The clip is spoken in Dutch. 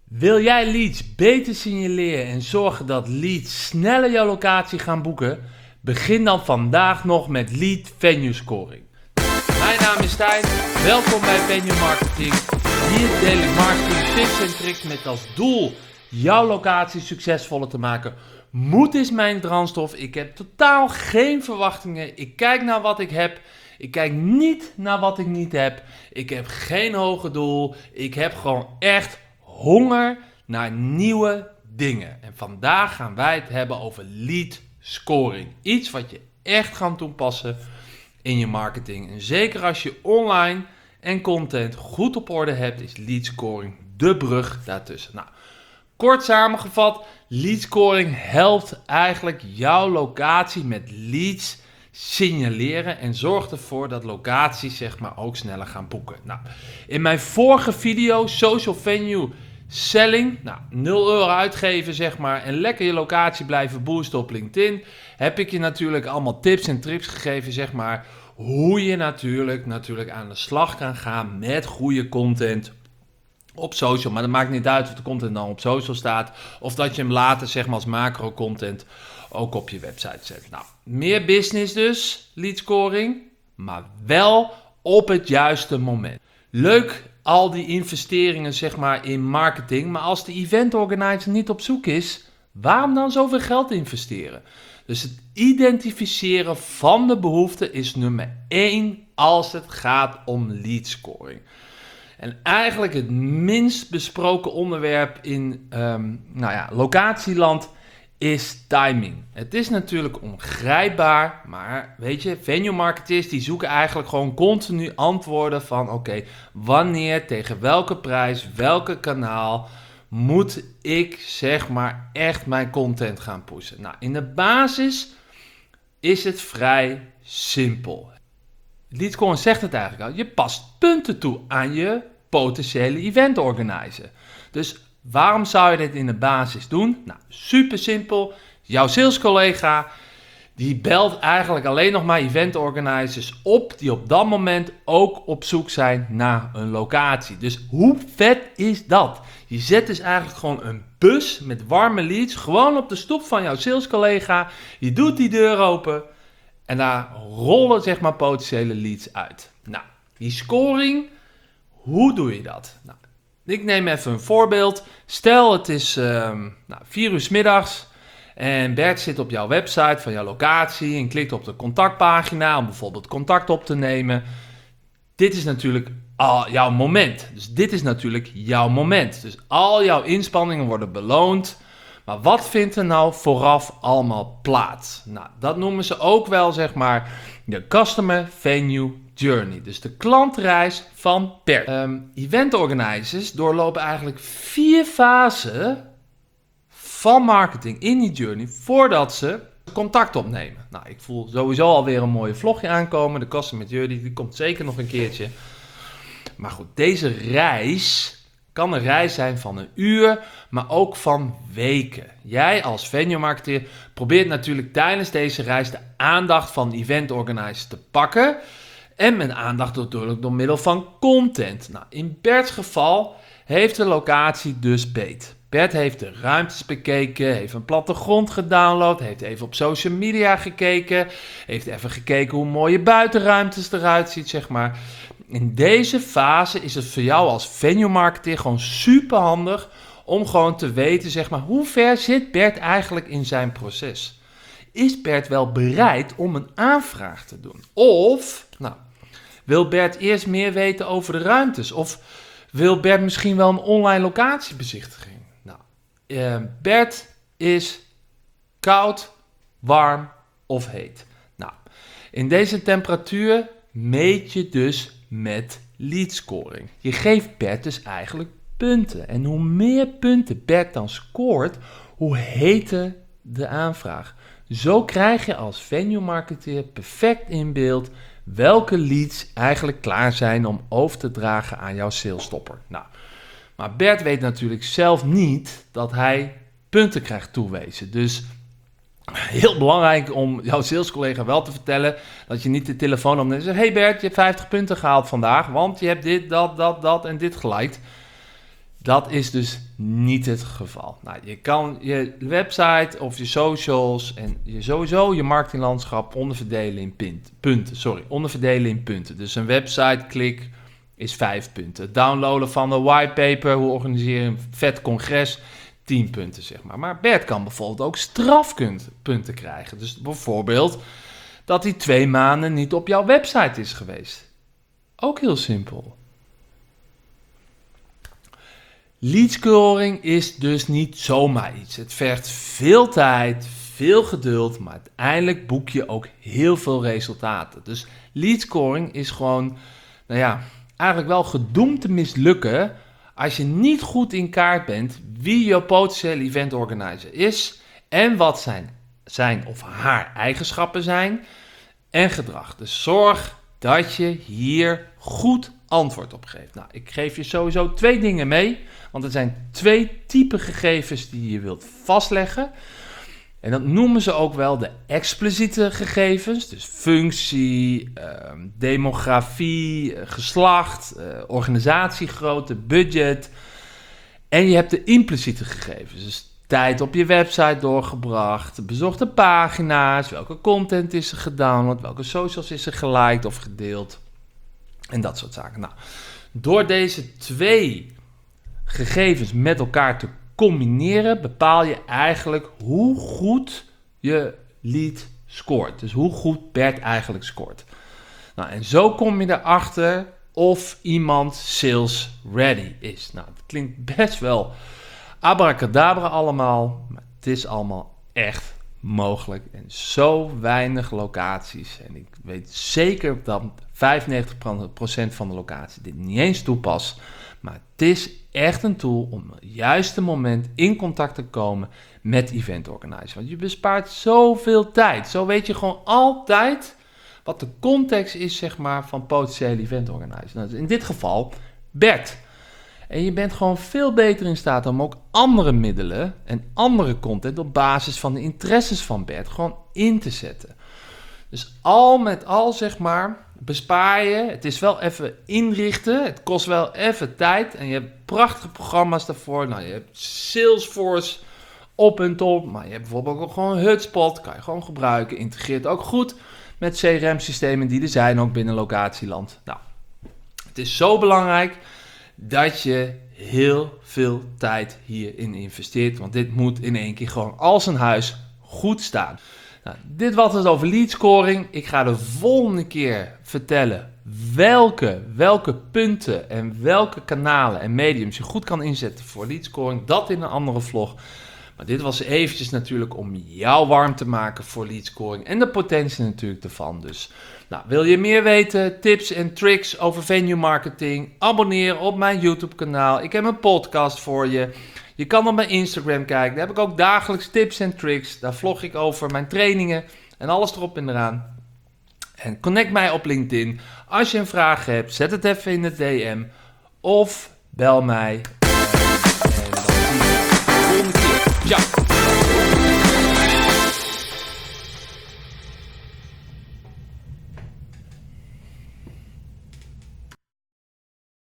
Wil jij leads beter signaleren en zorgen dat leads sneller jouw locatie gaan boeken? Begin dan vandaag nog met Lead Venue Scoring. Mijn naam is Stijn, welkom bij Venue Marketing. Hier deel ik marketing tips en tricks met als doel jouw locatie succesvoller te maken. Moed is mijn brandstof, ik heb totaal geen verwachtingen, ik kijk naar wat ik heb. Ik kijk niet naar wat ik niet heb. Ik heb geen hoger doel. Ik heb gewoon echt honger naar nieuwe dingen. En vandaag gaan wij het hebben over lead scoring. Iets wat je echt gaat toepassen in je marketing. En zeker als je online en content goed op orde hebt, is lead scoring de brug daartussen. Nou, kort samengevat, lead scoring helpt eigenlijk jouw locatie met leads signaleren en zorgt ervoor dat locaties ook sneller gaan boeken. Nou, in mijn vorige video, Social Venue Selling, €0 uitgeven en lekker je locatie blijven boosten op LinkedIn, heb ik je natuurlijk allemaal tips en tricks gegeven, hoe je natuurlijk aan de slag kan gaan met goede content op social. Maar dat maakt niet uit of de content dan op social staat of dat je hem later als macro content ook op je website zet. Nou, meer business dus, lead scoring, maar wel op het juiste moment. Leuk al die investeringen in marketing, maar als de event organizer niet op zoek is, waarom dan zoveel geld investeren? Dus het identificeren van de behoefte is nummer 1 als het gaat om lead scoring. En eigenlijk het minst besproken onderwerp in locatieland is timing. Het is natuurlijk ongrijpbaar, maar weet je, venue marketers die zoeken eigenlijk gewoon continu antwoorden van oké, wanneer, tegen welke prijs, welke kanaal moet ik echt mijn content gaan pushen. Nou, in de basis is het vrij simpel. Lead scoring zegt het eigenlijk al. Je past punten toe aan je potentiële event organizer. Dus waarom zou je dit in de basis doen? Nou, super simpel. Jouw salescollega die belt eigenlijk alleen nog maar event organizers op die op dat moment ook op zoek zijn naar een locatie. Dus hoe vet is dat? Je zet dus eigenlijk gewoon een bus met warme leads gewoon op de stoep van jouw salescollega. Je doet die deur open en daar rollen potentiële leads uit. Nou, die scoring, hoe doe je dat? Nou, ik neem even een voorbeeld. Stel het is 4 uur 's middags en Bert zit op jouw website van jouw locatie en klikt op de contactpagina om bijvoorbeeld contact op te nemen. Dit is natuurlijk al jouw moment. Dus dit is natuurlijk jouw moment. Dus al jouw inspanningen worden beloond. Maar wat vindt er nou vooraf allemaal plaats? Nou, dat noemen ze ook wel de Customer Venue Journey. Dus de klantreis van Bert. Event organizers doorlopen eigenlijk 4 fasen van marketing in die journey voordat ze contact opnemen. Nou, ik voel sowieso alweer een mooie vlogje aankomen. De Customer Journey, die komt zeker nog een keertje. Maar goed, deze reis kan een reis zijn van een uur, maar ook van weken. Jij als venue marketeer probeert natuurlijk tijdens deze reis de aandacht van event organizers te pakken. En met aandacht natuurlijk door middel van content. Nou, in Bert's geval heeft de locatie dus beet. Bert heeft de ruimtes bekeken, heeft een plattegrond gedownload, heeft even op social media gekeken, heeft even gekeken hoe mooie buitenruimtes eruit ziet, In deze fase is het voor jou als venue marketeer gewoon super handig om gewoon te weten, hoe ver zit Bert eigenlijk in zijn proces? Is Bert wel bereid om een aanvraag te doen? Of, wil Bert eerst meer weten over de ruimtes? Of wil Bert misschien wel een online locatiebezichtiging? Bert is koud, warm of heet. Nou, in deze temperatuur meet je dus met lead scoring. Je geeft Bert dus eigenlijk punten. En hoe meer punten Bert dan scoort, hoe heter de aanvraag. Zo krijg je als venue marketeer perfect in beeld welke leads eigenlijk klaar zijn om over te dragen aan jouw salestopper. Nou, maar Bert weet natuurlijk zelf niet dat hij punten krijgt toewezen. Dus heel belangrijk om jouw salescollega wel te vertellen dat je niet de telefoon opneemt en zegt: hey Bert, je hebt 50 punten gehaald vandaag, want je hebt dit, dat en dit geliked. Dat is dus niet het geval. Nou, je kan je website of je socials en sowieso je marketinglandschap onderverdelen in punten. Dus een website-klik is 5 punten. Het downloaden van een whitepaper, hoe organiseer je een vet congres, 10 punten, zeg maar. Maar Bert kan bijvoorbeeld ook strafpunten krijgen. Dus bijvoorbeeld dat hij 2 maanden niet op jouw website is geweest. Ook heel simpel. Lead scoring is dus niet zomaar iets. Het vergt veel tijd, veel geduld, maar uiteindelijk boek je ook heel veel resultaten. Dus lead scoring is gewoon, eigenlijk wel gedoemd te mislukken als je niet goed in kaart bent wie je potentiële event organizer is en wat zijn of haar eigenschappen zijn en gedrag. Dus zorg dat je hier goed antwoord op geeft. Nou, ik geef je sowieso 2 dingen mee, want er zijn 2 typen gegevens die je wilt vastleggen. En dat noemen ze ook wel de expliciete gegevens, dus functie, demografie, geslacht, organisatiegrootte, budget. En je hebt de impliciete gegevens, dus tijd op je website doorgebracht, bezochte pagina's, welke content is er gedownload, welke socials is er geliked of gedeeld en dat soort zaken. Nou, door deze 2 gegevens met elkaar te combineren, bepaal je eigenlijk hoe goed je lead scoort. Dus hoe goed Bert eigenlijk scoort. Nou, en zo kom je erachter of iemand sales ready is. Nou, het klinkt best wel abracadabra allemaal, maar het is allemaal echt mogelijk. En zo weinig locaties. En ik weet zeker dat 95% van de locaties dit niet eens toepast. Maar het is echt een tool om op het juiste moment in contact te komen met event organizers. Want je bespaart zoveel tijd. Zo weet je gewoon altijd wat de context is, zeg maar, van potentiële event organizers. Nou, in dit geval Bert. En je bent gewoon veel beter in staat om ook andere middelen en andere content op basis van de interesses van Bert gewoon in te zetten. Dus al met al, zeg maar, bespaar je. Het is wel even inrichten. Het kost wel even tijd. En je hebt prachtige programma's daarvoor. Nou, je hebt Salesforce op en top. Maar je hebt bijvoorbeeld ook gewoon HubSpot. Kan je gewoon gebruiken. Integreert ook goed met CRM-systemen die er zijn, ook binnen locatieland. Nou, het is zo belangrijk dat je heel veel tijd hierin investeert. Want dit moet in één keer gewoon als een huis goed staan. Nou, dit was het over lead scoring. Ik ga de volgende keer vertellen welke punten en welke kanalen en mediums je goed kan inzetten voor lead scoring. Dat in een andere vlog. Maar dit was eventjes natuurlijk om jou warm te maken voor lead scoring en de potentie natuurlijk ervan. Dus wil je meer weten, tips en tricks over venue marketing? Abonneer op mijn YouTube kanaal. Ik heb een podcast voor je. Je kan op mijn Instagram kijken. Daar heb ik ook dagelijks tips en tricks. Daar vlog ik over mijn trainingen en alles erop en eraan. En connect mij op LinkedIn. Als je een vraag hebt, zet het even in de DM of bel mij